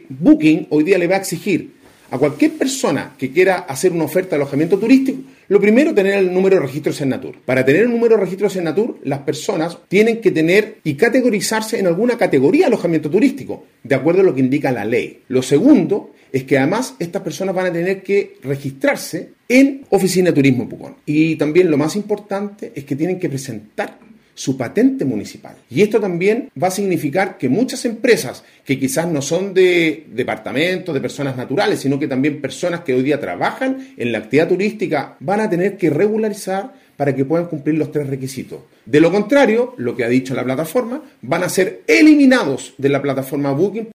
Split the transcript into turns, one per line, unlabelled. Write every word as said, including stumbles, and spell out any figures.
que Booking hoy día le va a exigir a cualquier persona que quiera hacer una oferta de alojamiento turístico, lo primero, tener el número de registro de Senatur. Para tener el número de registro de Senatur, las personas tienen que tener y categorizarse en alguna categoría de alojamiento turístico, de acuerdo a lo que indica la ley. Lo segundo es que además estas personas van a tener que registrarse en Oficina de Turismo Pucón. Y también lo más importante es que tienen que presentar su patente municipal. Y esto también va a significar que muchas empresas que quizás no son de departamentos, de personas naturales, sino que también personas que hoy día trabajan en la actividad turística, van a tener que regularizar para que puedan cumplir los tres requisitos. De lo contrario, lo que ha dicho la plataforma, van a ser eliminados de la plataforma Booking.